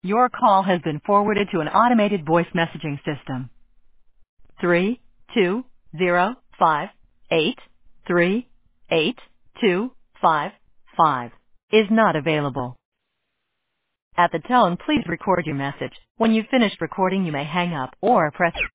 Your call has been forwarded to an automated voice messaging system. 32058382555 is not available. At the tone, please record your message. When you've finished recording, you may hang up or press